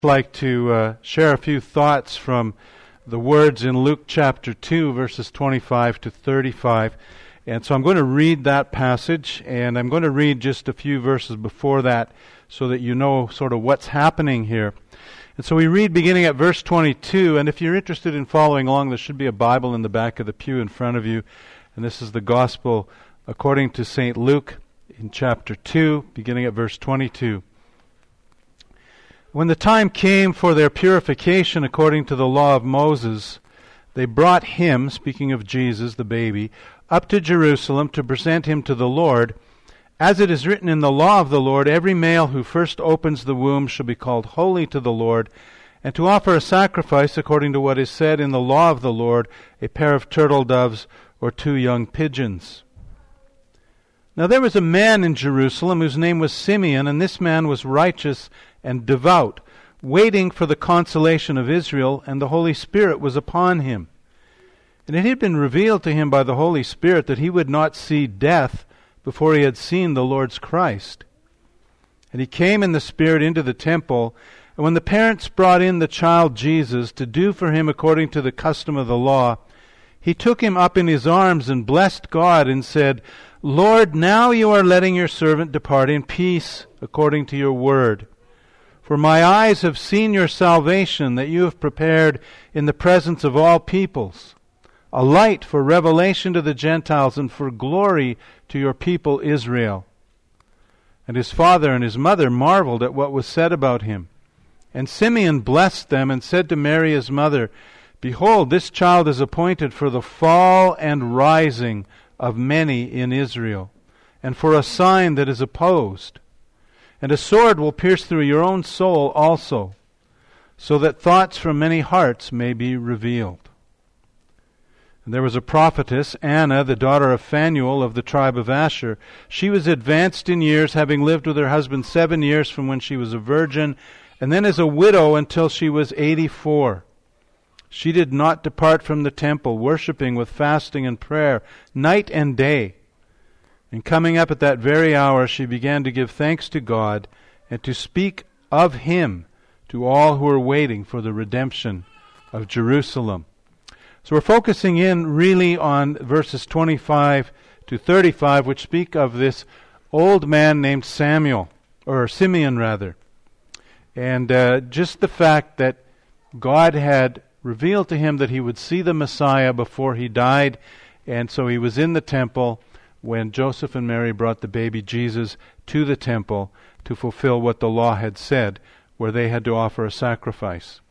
Like to share a few thoughts from the words in Luke chapter 2, verses 25 to 35. And so I'm going to read that passage, and I'm going to read just a few verses before that so that you know sort of what's happening here. And so we read beginning at verse 22, and if you're interested in following along, there should be a Bible in the back of the pew in front of you. And this is the Gospel according to St. Luke in chapter 2, beginning at verse 22. When the time came for their purification according to the law of Moses, they brought him, speaking of Jesus, the baby, up to Jerusalem to present him to the Lord. As it is written in the law of the Lord, every male who first opens the womb shall be called holy to the Lord, and to offer a sacrifice according to what is said in the law of the Lord, a pair of turtle doves or 2 young pigeons. Now there was a man in Jerusalem whose name was Simeon, and this man was righteous and devout, waiting for the consolation of Israel, and the Holy Spirit was upon him. And it had been revealed to him by the Holy Spirit that he would not see death before he had seen the Lord's Christ. And he came in the Spirit into the temple, and when the parents brought in the child Jesus to do for him according to the custom of the law, he took him up in his arms and blessed God and said, Lord, now you are letting your servant depart in peace according to your word. For my eyes have seen your salvation that you have prepared in the presence of all peoples, a light for revelation to the Gentiles and for glory to your people Israel. And his father and his mother marveled at what was said about him. And Simeon blessed them and said to Mary his mother, Behold, this child is appointed for the fall and rising of many in Israel, and for a sign that is opposed. And a sword will pierce through your own soul also, so that thoughts from many hearts may be revealed. And there was a prophetess, Anna, the daughter of Phanuel of the tribe of Asher. She was advanced in years, having lived with her husband 7 years from when she was a virgin, and then as a widow until she was 84. She did not depart from the temple, worshiping with fasting and prayer, night and day. And coming up at that very hour, she began to give thanks to God and to speak of him to all who were waiting for the redemption of Jerusalem. So we're focusing in really on verses 25 to 35, which speak of this old man named Simeon rather. And just the fact that God had revealed to him that he would see the Messiah before he died, and so he was in the temple when Joseph and Mary brought the baby Jesus to the temple to fulfill what the law had said, where they had to offer a sacrifice.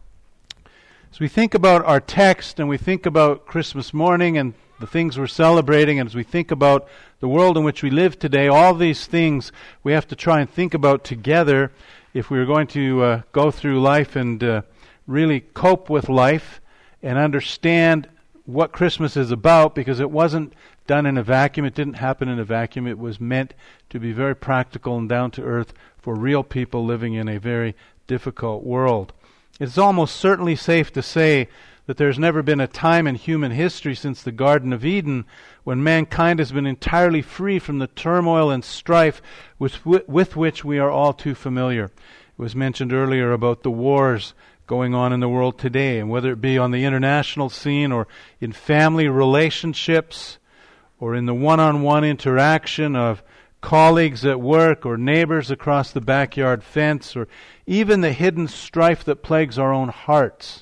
As we think about our text and we think about Christmas morning and the things we're celebrating, and as we think about the world in which we live today, all these things we have to try and think about together if we're going to go through life and really cope with life and understand what Christmas is about, because it wasn't done in a vacuum. It didn't happen in a vacuum. It was meant to be very practical and down to earth for real people living in a very difficult world. It's almost certainly safe to say that there's never been a time in human history since the Garden of Eden when mankind has been entirely free from the turmoil and strife with which we are all too familiar. It was mentioned earlier about the wars going on in the world today, and whether it be on the international scene or in family relationships or in the one-on-one interaction of colleagues at work or neighbors across the backyard fence, or even the hidden strife that plagues our own hearts.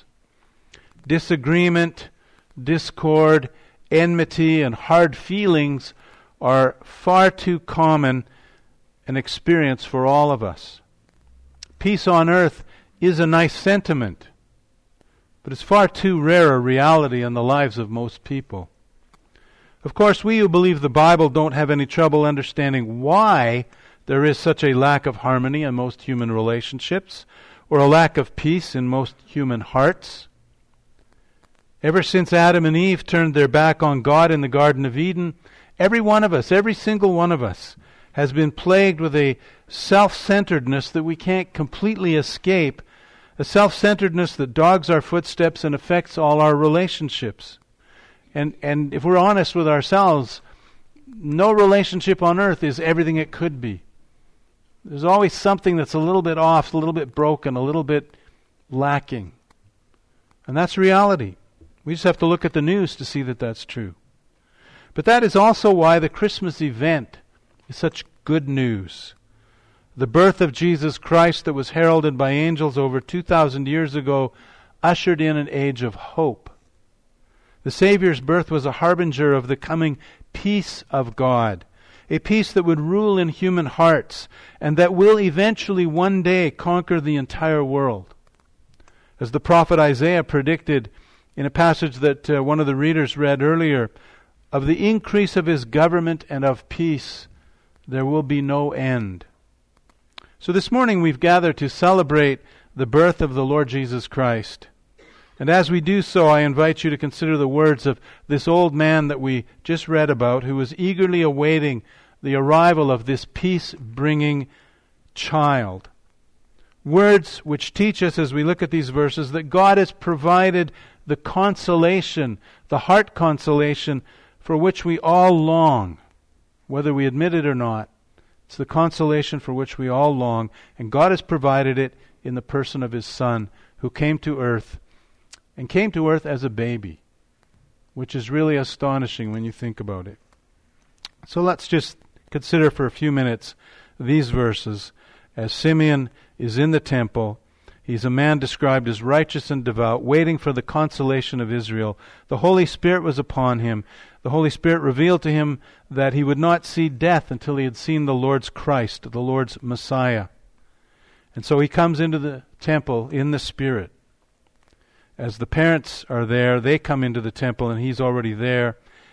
Disagreement, discord, enmity, and hard feelings are far too common an experience for all of us. Peace on earth is a nice sentiment, but it's far too rare a reality in the lives of most people. Of course, we who believe the Bible don't have any trouble understanding why there is such a lack of harmony in most human relationships, or a lack of peace in most human hearts. Ever since Adam and Eve turned their back on God in the Garden of Eden, every one of us, every single one of us, has been plagued with a self-centeredness that we can't completely escape, a self-centeredness that dogs our footsteps and affects all our relationships. And if we're honest with ourselves, no relationship on earth is everything it could be. There's always something that's a little bit off, a little bit broken, a little bit lacking. And that's reality. We just have to look at the news to see that that's true. But that is also why the Christmas event is such good news. The birth of Jesus Christ that was heralded by angels over 2,000 years ago ushered in an age of hope. The Savior's birth was a harbinger of the coming peace of God, a peace that would rule in human hearts and that will eventually one day conquer the entire world. As the prophet Isaiah predicted in a passage that one of the readers read earlier, of the increase of his government and of peace there will be no end. So this morning we've gathered to celebrate the birth of the Lord Jesus Christ. And as we do so, I invite you to consider the words of this old man that we just read about, who was eagerly awaiting the arrival of this peace-bringing child. Words which teach us, as we look at these verses, that God has provided the consolation, the heart consolation, for which we all long, whether we admit it or not. It's the consolation for which we all long, and God has provided it in the person of His Son, who came to earth, and came to earth as a baby, which is really astonishing when you think about it. So let's just consider for a few minutes these verses. As Simeon is in the temple, he's a man described as righteous and devout, waiting for the consolation of Israel. The Holy Spirit was upon him. The Holy Spirit revealed to him that he would not see death until he had seen the Lord's Christ, the Lord's Messiah. And so he comes into the temple in the Spirit. As the parents are there, they come into the temple and he's already there.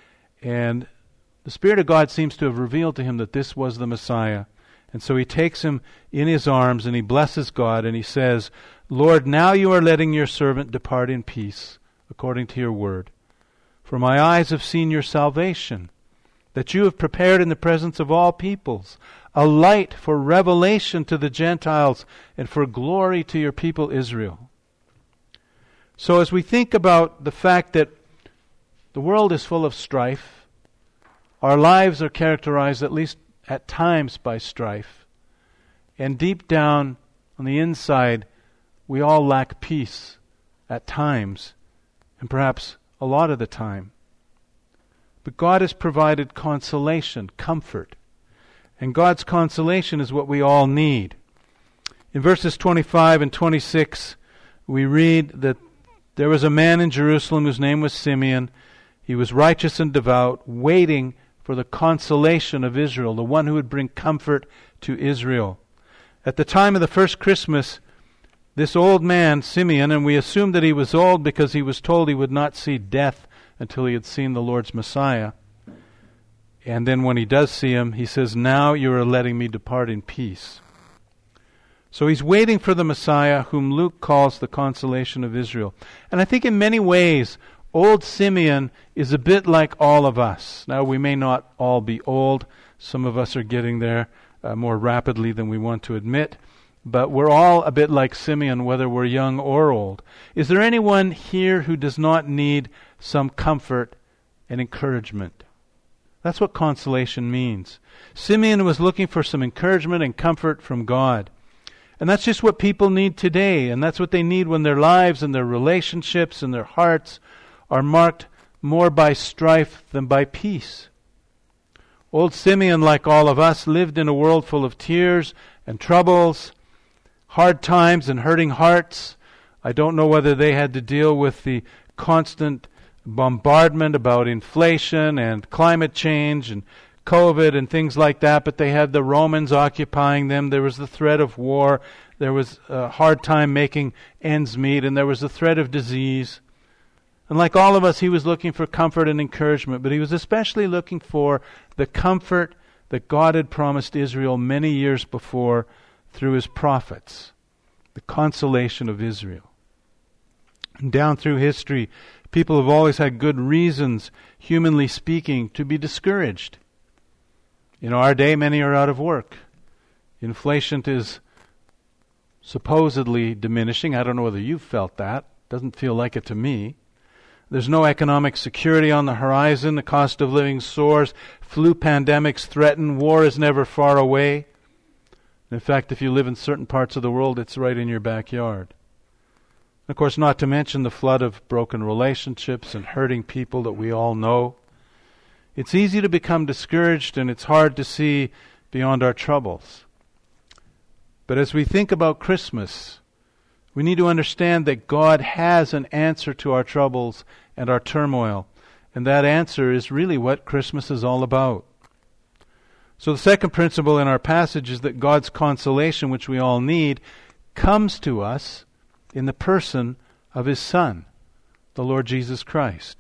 And the Spirit of God seems to have revealed to him that this was the Messiah. And so he takes him in his arms and he blesses God and he says, Lord, now you are letting your servant depart in peace, according to your word. For my eyes have seen your salvation, that you have prepared in the presence of all peoples, a light for revelation to the Gentiles and for glory to your people Israel. So as we think about the fact that the world is full of strife, our lives are characterized at least at times by strife, and deep down on the inside we all lack peace at times, and perhaps a lot of the time. But God has provided consolation, comfort. And God's consolation is what we all need. In verses 25 and 26, we read that there was a man in Jerusalem whose name was Simeon. He was righteous and devout, waiting for the consolation of Israel, the one who would bring comfort to Israel. At the time of the first Christmas, this old man, Simeon, and we assume that he was old because he was told he would not see death until he had seen the Lord's Messiah. And then when he does see him, he says, now you are letting me depart in peace. So he's waiting for the Messiah, whom Luke calls the consolation of Israel. And I think in many ways, old Simeon is a bit like all of us. Now, we may not all be old. Some of us are getting there more rapidly than we want to admit. But we're all a bit like Simeon, whether we're young or old. Is there anyone here who does not need some comfort and encouragement? That's what consolation means. Simeon was looking for some encouragement and comfort from God. And that's just what people need today. And that's what they need when their lives and their relationships and their hearts are marked more by strife than by peace. Old Simeon, like all of us, lived in a world full of tears and troubles, hard times and hurting hearts. I don't know whether they had to deal with the constant bombardment about inflation and climate change and COVID and things like that, but they had the Romans occupying them. There was the threat of war. There was a hard time making ends meet, and there was the threat of disease. And like all of us, he was looking for comfort and encouragement, but he was especially looking for the comfort that God had promised Israel many years before through his prophets, the consolation of Israel. And down through history, people have always had good reasons, humanly speaking, to be discouraged. In our day, many are out of work. Inflation is supposedly diminishing. I don't know whether you've felt that. Doesn't feel like it to me. There's no economic security on the horizon. The cost of living soars. Flu pandemics threaten. War is never far away. In fact, if you live in certain parts of the world, it's right in your backyard. Of course, not to mention the flood of broken relationships and hurting people that we all know. It's easy to become discouraged, and it's hard to see beyond our troubles. But as we think about Christmas, we need to understand that God has an answer to our troubles and our turmoil. And that answer is really what Christmas is all about. So the second principle in our passage is that God's consolation, which we all need, comes to us in the person of His Son, the Lord Jesus Christ.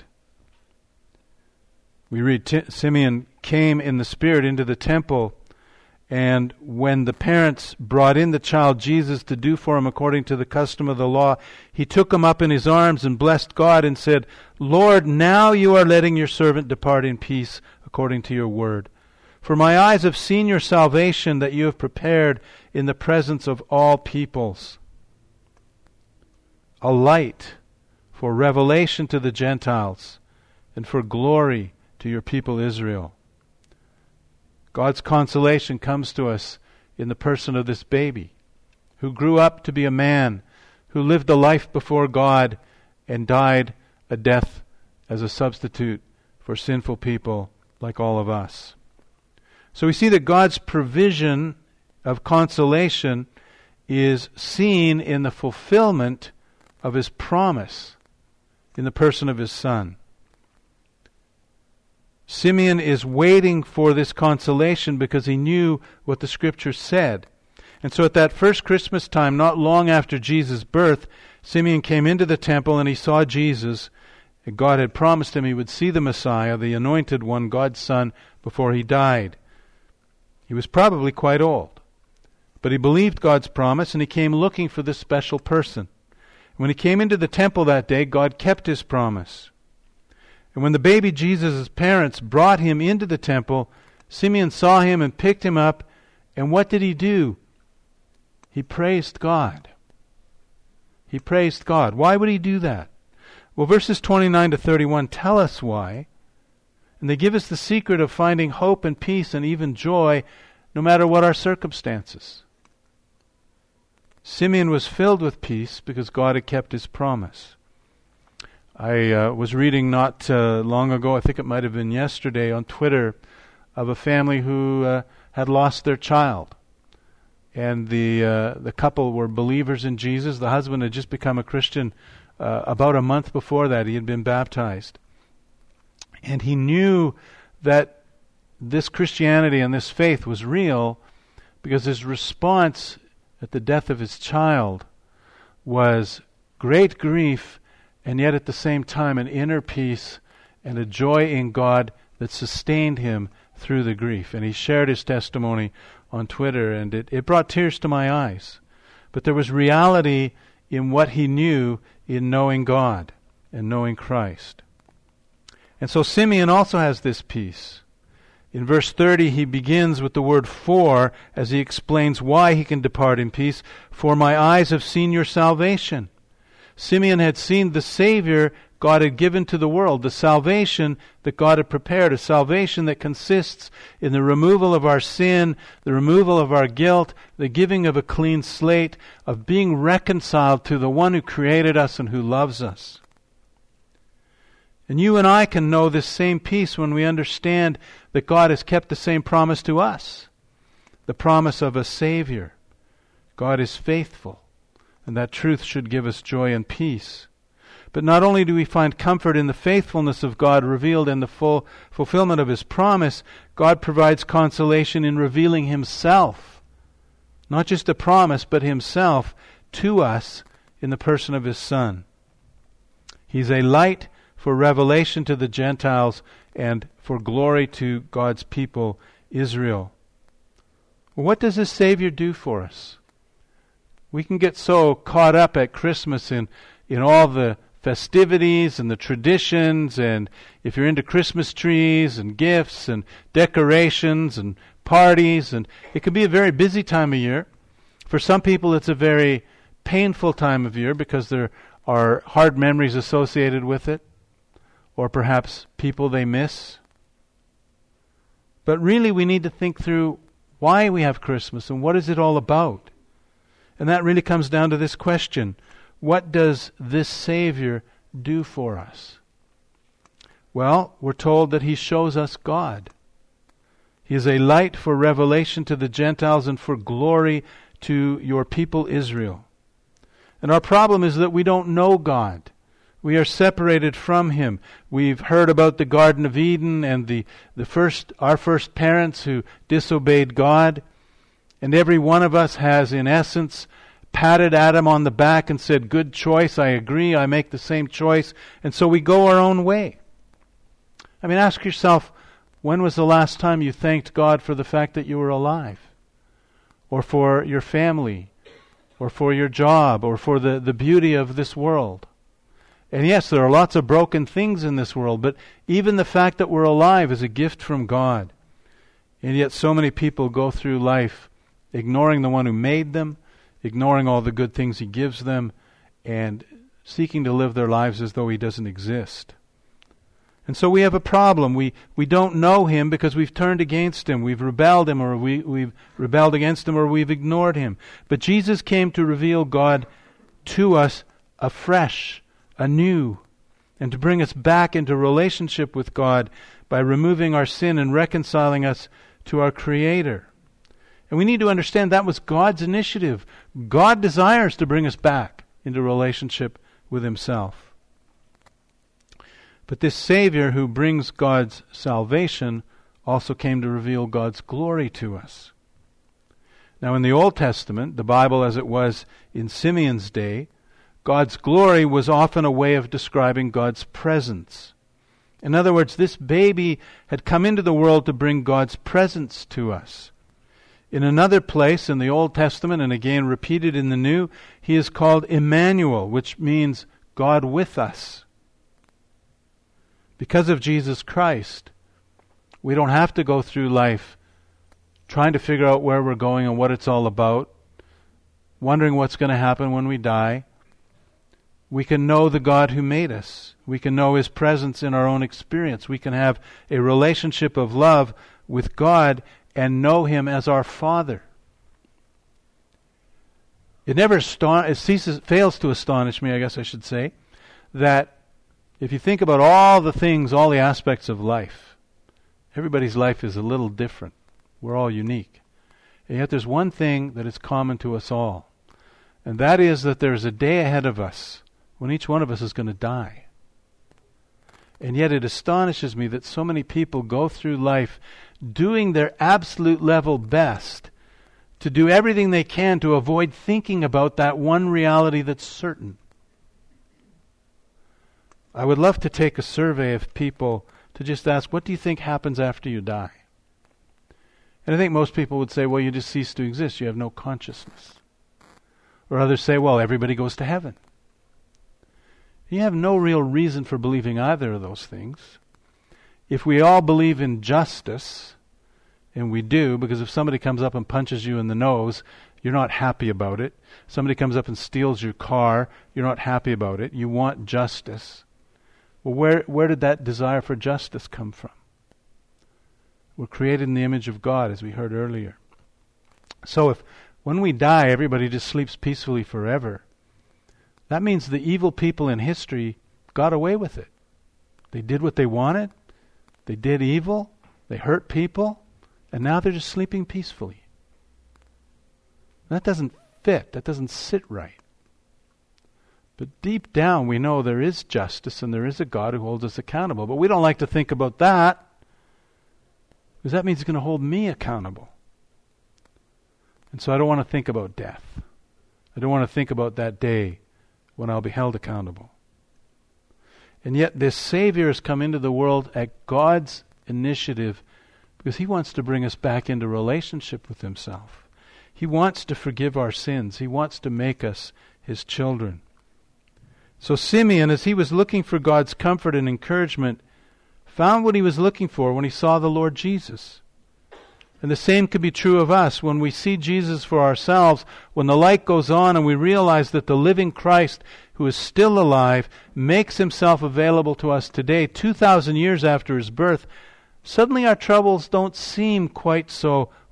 We read Simeon came in the Spirit into the temple, and when the parents brought in the child Jesus to do for him according to the custom of the law, he took him up in his arms and blessed God and said, "Lord, now you are letting your servant depart in peace according to your word. For my eyes have seen your salvation that you have prepared in the presence of all peoples, a light for revelation to the Gentiles and for glory to your people Israel." God's consolation comes to us in the person of this baby who grew up to be a man, who lived a life before God and died a death as a substitute for sinful people like all of us. So we see that God's provision of consolation is seen in the fulfillment of His promise in the person of His Son. Simeon is waiting for this consolation because he knew what the Scriptures said. And so at that first Christmas time, not long after Jesus' birth, Simeon came into the temple and he saw Jesus. And God had promised him he would see the Messiah, the Anointed One, God's Son, before he died. He was probably quite old. But he believed God's promise and he came looking for this special person. When he came into the temple that day, God kept His promise. And when the baby Jesus' parents brought him into the temple, Simeon saw him and picked him up. And what did he do? He praised God. He praised God. Why would he do that? Well, verses 29 to 31 tell us why. And they give us the secret of finding hope and peace and even joy no matter what our circumstances. Simeon was filled with peace because God had kept His promise. I was reading not long ago, I think it might have been yesterday, on Twitter, of a family who had lost their child. And the couple were believers in Jesus. The husband had just become a Christian about a month before that. He had been baptized. And he knew that this Christianity and this faith was real because his response at the death of his child was great grief, and yet at the same time an inner peace and a joy in God that sustained him through the grief. And he shared his testimony on Twitter, and it brought tears to my eyes. But there was reality in what he knew in knowing God and knowing Christ. And so Simeon also has this peace. In verse 30, he begins with the word "for" as he explains why he can depart in peace. "For my eyes have seen your salvation." Simeon had seen the Savior God had given to the world, the salvation that God had prepared, a salvation that consists in the removal of our sin, the removal of our guilt, the giving of a clean slate, of being reconciled to the one who created us and who loves us. And you and I can know this same peace when we understand that God has kept the same promise to us, the promise of a Savior. God is faithful. And that truth should give us joy and peace. But not only do we find comfort in the faithfulness of God revealed in the full fulfillment of His promise, God provides consolation in revealing Himself. Not just a promise, but Himself to us in the person of His Son. He's a light for revelation to the Gentiles and for glory to God's people, Israel. Well, what does this Savior do for us? We can get so caught up at Christmas in all the festivities and the traditions, and if you're into Christmas trees and gifts and decorations and parties, and it can be a very busy time of year. For some people it's a very painful time of year because there are hard memories associated with it, or perhaps people they miss. But really we need to think through, why we have Christmas and what is it all about. And that really comes down to this question: what does this Savior do for us? Well, we're told that He shows us God. He is a light for revelation to the Gentiles and for glory to your people Israel. And our problem is that we don't know God. We are separated from Him. We've heard about the Garden of Eden and our first parents who disobeyed God. And every one of us has, in essence, patted Adam on the back and said, "Good choice, I agree, I make the same choice." And so we go our own way. I mean, ask yourself, when was the last time you thanked God for the fact that you were alive? Or for your family? Or for your job? Or for the beauty of this world? And yes, there are lots of broken things in this world, but even the fact that we're alive is a gift from God. And yet so many people go through life ignoring the one who made them, ignoring all the good things He gives them, and seeking to live their lives as though He doesn't exist. And so we have a problem. We don't know Him because we've turned against Him. We've rebelled Him, or we've rebelled against Him, or we've ignored Him. But Jesus came to reveal God to us afresh, anew, and to bring us back into relationship with God by removing our sin and reconciling us to our Creator. And we need to understand that was God's initiative. God desires to bring us back into relationship with Himself. But this Savior who brings God's salvation also came to reveal God's glory to us. Now in the Old Testament, the Bible as it was in Simeon's day, God's glory was often a way of describing God's presence. In other words, this baby had come into the world to bring God's presence to us. In another place in the Old Testament, and again repeated in the New, He is called Emmanuel, which means God with us. Because of Jesus Christ, we don't have to go through life trying to figure out where we're going and what it's all about, wondering what's going to happen when we die. We can know the God who made us. We can know His presence in our own experience. We can have a relationship of love with God and know Him as our Father. It never fails to astonish me, I guess I should say, that if you think about all the things, all the aspects of life, everybody's life is a little different. We're all unique. And yet there's one thing that is common to us all, and that is that there's a day ahead of us when each one of us is going to die. And yet it astonishes me that so many people go through life doing their absolute level best to do everything they can to avoid thinking about that one reality that's certain. I would love to take a survey of people to just ask, what do you think happens after you die? And I think most people would say, well, you just cease to exist. You have no consciousness. Or others say, well, everybody goes to heaven. You have no real reason for believing either of those things. If we all believe in justice, and we do, because if somebody comes up and punches you in the nose, you're not happy about it. Somebody comes up and steals your car, you're not happy about it. You want justice. Well, where did that desire for justice come from? We're created in the image of God, as we heard earlier. So if when we die, everybody just sleeps peacefully forever, that means the evil people in history got away with it. They did what they wanted. They did evil. They hurt people. And now they're just sleeping peacefully. That doesn't fit. That doesn't sit right. But deep down we know there is justice and there is a God who holds us accountable. But we don't like to think about that, because that means He's going to hold me accountable. And so I don't want to think about death. I don't want to think about that day when I'll be held accountable. And yet this Savior has come into the world at God's initiative because He wants to bring us back into relationship with Himself. He wants to forgive our sins. He wants to make us His children. So Simeon, as he was looking for God's comfort and encouragement, found what he was looking for when he saw the Lord Jesus. And the same could be true of us. When we see Jesus for ourselves, when the light goes on and we realize that the living Christ, who is still alive, makes Himself available to us today, 2,000 years after His birth, suddenly our troubles don't seem quite so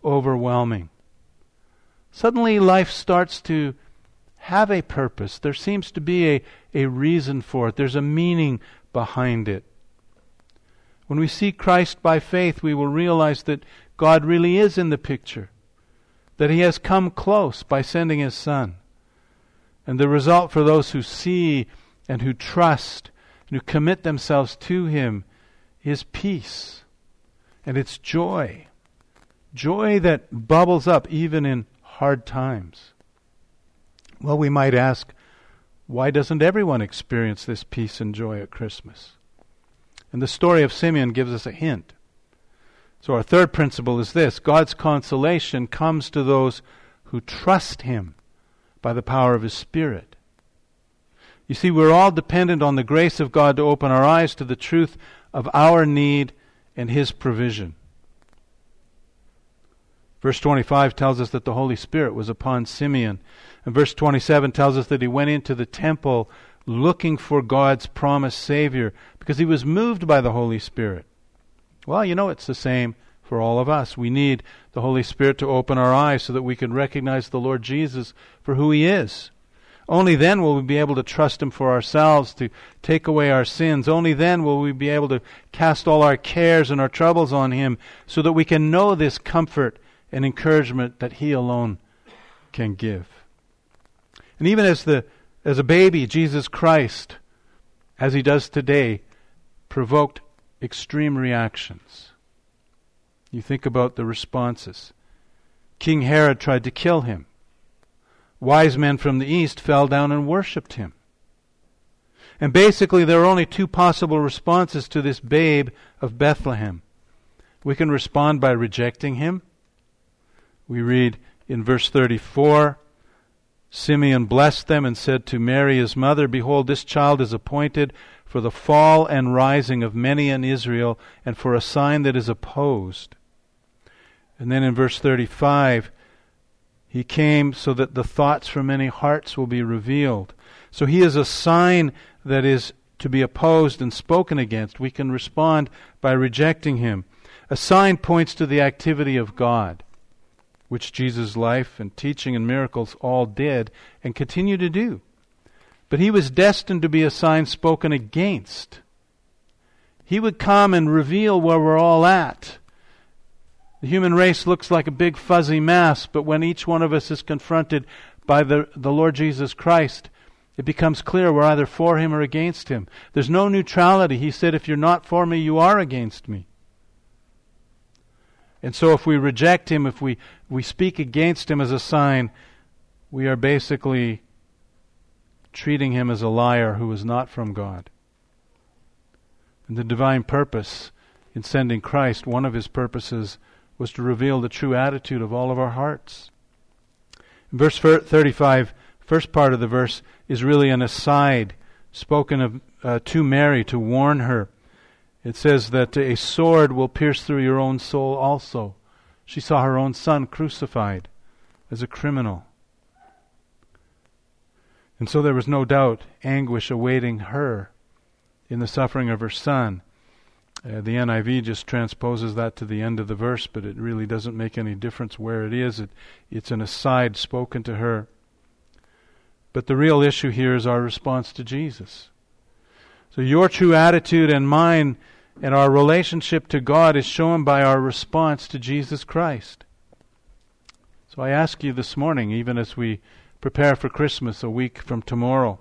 overwhelming. Suddenly life starts to have a purpose. There seems to be a reason for it. There's a meaning behind it. When we see Christ by faith, we will realize that God really is in the picture, that He has come close by sending His Son. And the result for those who see and who trust and who commit themselves to Him is peace. And it's joy. Joy that bubbles up even in hard times. Well, we might ask, why doesn't everyone experience this peace and joy at Christmas? And the story of Simeon gives us a hint. So our third principle is this: God's consolation comes to those who trust Him by the power of His Spirit. You see, we're all dependent on the grace of God to open our eyes to the truth of our need and His provision. Verse 25 tells us that the Holy Spirit was upon Simeon. And verse 27 tells us that he went into the temple looking for God's promised Savior because he was moved by the Holy Spirit. Well, it's the same for all of us. We need the Holy Spirit to open our eyes so that we can recognize the Lord Jesus for who He is. Only then will we be able to trust Him for ourselves, to take away our sins. Only then will we be able to cast all our cares and our troubles on Him so that we can know this comfort and encouragement that He alone can give. And even as a baby, Jesus Christ, as He does today, provoked extreme reactions. You think about the responses. King Herod tried to kill Him. Wise men from the east fell down and worshipped Him. And basically there are only two possible responses to this babe of Bethlehem. We can respond by rejecting Him. We read in verse 34, Simeon blessed them and said to Mary his mother, "Behold, this child is appointed for the fall and rising of many in Israel, and for a sign that is opposed." And then in verse 35, He came so that the thoughts from many hearts will be revealed. So He is a sign that is to be opposed and spoken against. We can respond by rejecting Him. A sign points to the activity of God, which Jesus' life and teaching and miracles all did and continue to do. But He was destined to be a sign spoken against. He would come and reveal where we're all at. The human race looks like a big fuzzy mass, but when each one of us is confronted by the Lord Jesus Christ, it becomes clear we're either for Him or against Him. There's no neutrality. He said, if you're not for me, you are against me. And so if we reject Him, if we speak against Him as a sign, we are basically treating Him as a liar who is not from God. And the divine purpose in sending Christ, one of His purposes was to reveal the true attitude of all of our hearts. In verse 35, first part of the verse is really an aside spoken of to Mary to warn her. It says that a sword will pierce through your own soul also. She saw her own son crucified as a criminal. And so there was no doubt anguish awaiting her in the suffering of her son. The NIV just transposes that to the end of the verse, but it really doesn't make any difference where it is. It's an aside spoken to her. But the real issue here is our response to Jesus. So your true attitude and mine and our relationship to God is shown by our response to Jesus Christ. So I ask you this morning, even as we prepare for Christmas a week from tomorrow,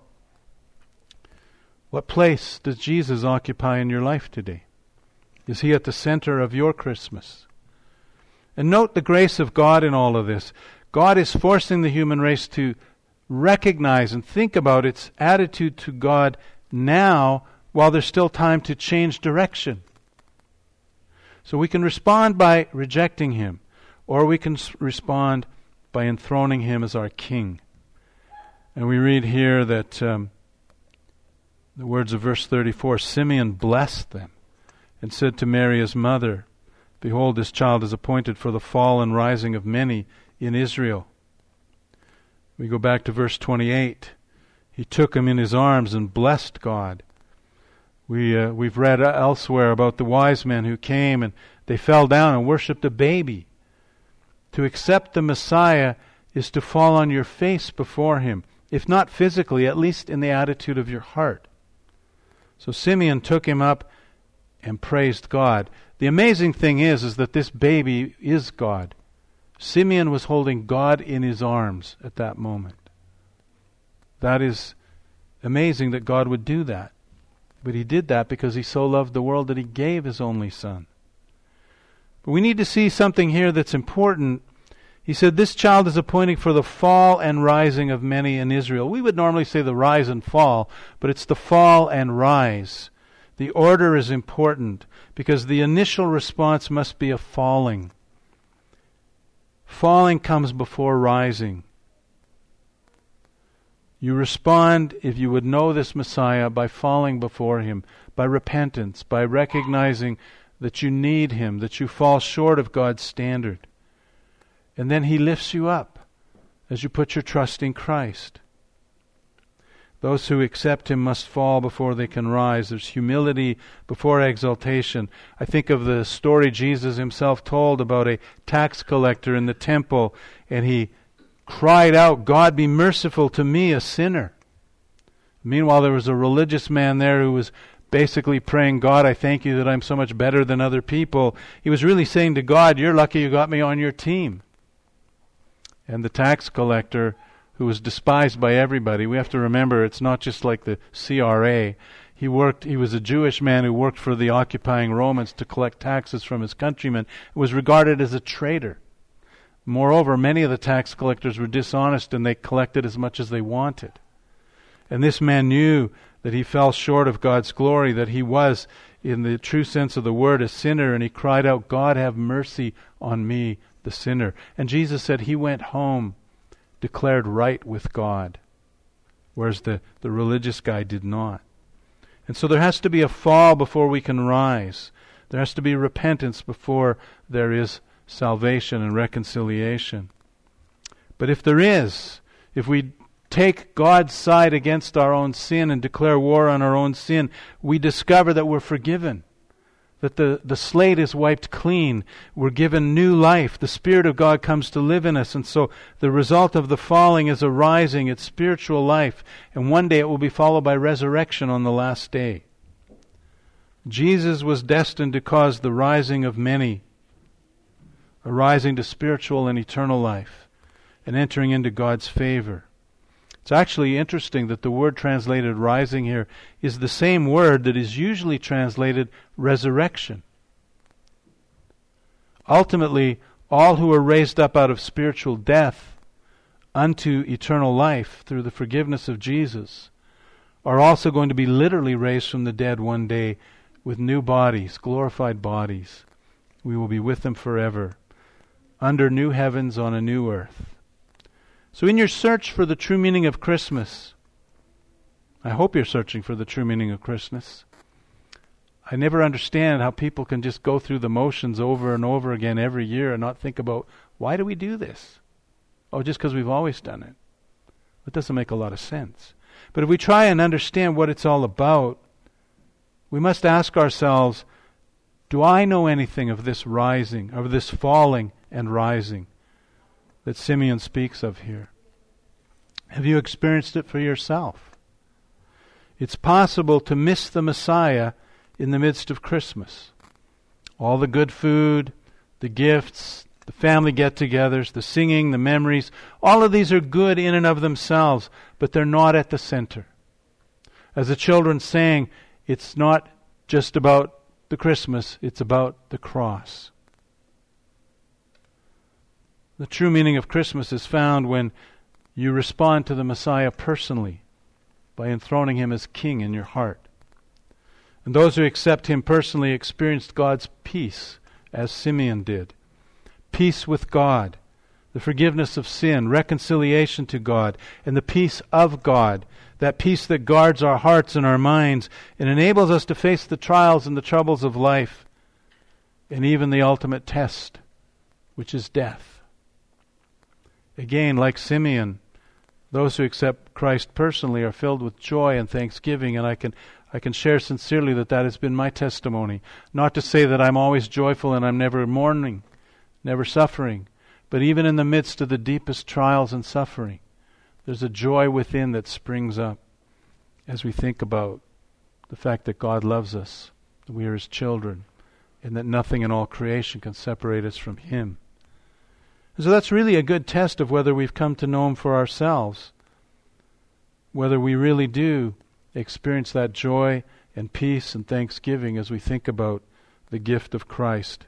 what place does Jesus occupy in your life today? Is He at the center of your Christmas? And note the grace of God in all of this. God is forcing the human race to recognize and think about its attitude to God now, while there's still time to change direction. So we can respond by rejecting Him, or we can respond by enthroning Him as our King. And we read here that the words of verse 34, Simeon blessed them and said to Mary his mother, "Behold, this child is appointed for the fall and rising of many in Israel." We go back to verse 28. He took him in His arms and blessed God. We've read elsewhere about the wise men who came and they fell down and worshipped a baby. To accept the Messiah is to fall on your face before him, if not physically, at least in the attitude of your heart. So Simeon took him up and praised God. The amazing thing is that this baby is God. Simeon was holding God in his arms at that moment. That is amazing that God would do that. But he did that because he so loved the world that he gave his only son. But we need to see something here that's important. He said, this child is appointed for the fall and rising of many in Israel. We would normally say the rise and fall, but it's the fall and rise. The order is important because the initial response must be a falling. Falling comes before rising. You respond, if you would know this Messiah, by falling before him, by repentance, by recognizing that you need him, that you fall short of God's standard. And then he lifts you up as you put your trust in Christ. Those who accept him must fall before they can rise. There's humility before exaltation. I think of the story Jesus himself told about a tax collector in the temple, and he cried out, God, be merciful to me, a sinner. Meanwhile, there was a religious man there who was basically praying, God, I thank you that I'm so much better than other people. He was really saying to God, you're lucky you got me on your team. And the tax collector, who was despised by everybody, we have to remember it's not just like the CRA. He was a Jewish man who worked for the occupying Romans to collect taxes from his countrymen, was regarded as a traitor. Moreover, many of the tax collectors were dishonest and they collected as much as they wanted. And this man knew that he fell short of God's glory, that he was, in the true sense of the word, a sinner, and he cried out, God, have mercy on me, the sinner. And Jesus said he went home declared right with God, whereas the religious guy did not. And so there has to be a fall before we can rise. There has to be repentance before there is salvation and reconciliation. But if we take God's side against our own sin and declare war on our own sin, we discover that we're forgiven, that the slate is wiped clean. We're given new life. The Spirit of God comes to live in us. And so the result of the falling is a rising. It's spiritual life. And one day it will be followed by resurrection on the last day. Jesus was destined to cause the rising of many, a rising to spiritual and eternal life, and entering into God's favor. It's actually interesting that the word translated rising here is the same word that is usually translated resurrection. Ultimately, all who are raised up out of spiritual death unto eternal life through the forgiveness of Jesus are also going to be literally raised from the dead one day with new bodies, glorified bodies. We will be with them forever, under new heavens on a new earth. So in your search for the true meaning of Christmas, I hope you're searching for the true meaning of Christmas. I never understand how people can just go through the motions over and over again every year and not think about, why do we do this? Oh, just because we've always done it. That doesn't make a lot of sense. But if we try and understand what it's all about, we must ask ourselves, do I know anything of this rising, of this falling and rising that Simeon speaks of here? Have you experienced it for yourself? It's possible to miss the Messiah in the midst of Christmas. All the good food, the gifts, the family get-togethers, the singing, the memories, all of these are good in and of themselves, but they're not at the center. As the children sang, it's not just about the Christmas, it's about the cross. The true meaning of Christmas is found when you respond to the Messiah personally by enthroning him as king in your heart. And those who accept him personally experienced God's peace, as Simeon did. Peace with God, the forgiveness of sin, reconciliation to God, and the peace of God, that peace that guards our hearts and our minds and enables us to face the trials and the troubles of life, and even the ultimate test, which is death. Again, like Simeon, those who accept Christ personally are filled with joy and thanksgiving, and I can share sincerely that has been my testimony. Not to say that I'm always joyful and I'm never mourning, never suffering, But even in the midst of the deepest trials and suffering, there's a joy within that springs up as we think about the fact that God loves us, that we are His children, and that nothing in all creation can separate us from Him. So that's really a good test of whether we've come to know Him for ourselves, whether we really do experience that joy and peace and thanksgiving as we think about the gift of Christ.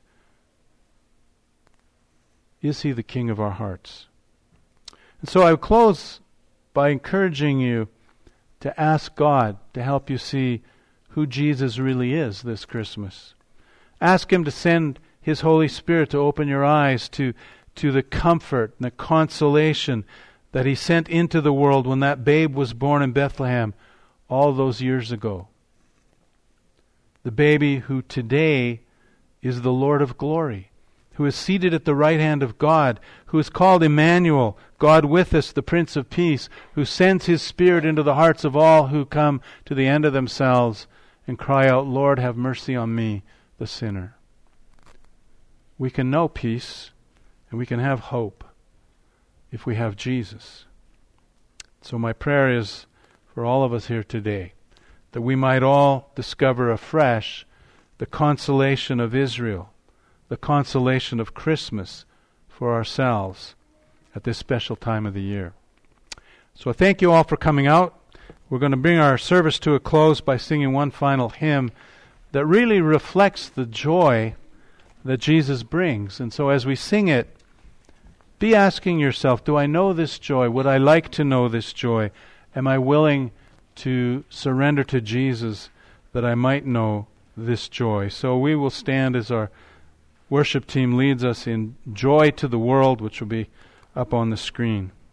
Is He the King of our hearts? And so I would close by encouraging you to ask God to help you see who Jesus really is this Christmas. Ask Him to send His Holy Spirit to open your eyes to the comfort and the consolation that He sent into the world when that babe was born in Bethlehem all those years ago. The baby who today is the Lord of glory, who is seated at the right hand of God, who is called Emmanuel, God with us, the Prince of Peace, who sends His Spirit into the hearts of all who come to the end of themselves and cry out, Lord, have mercy on me, the sinner. We can know peace and we can have hope if we have Jesus. So my prayer is for all of us here today, that we might all discover afresh the consolation of Israel, the consolation of Christmas for ourselves at this special time of the year. So I thank you all for coming out. We're going to bring our service to a close by singing one final hymn that really reflects the joy that Jesus brings. And so as we sing it, be asking yourself, do I know this joy? Would I like to know this joy? Am I willing to surrender to Jesus that I might know this joy? So we will stand as our worship team leads us in Joy to the World, which will be up on the screen.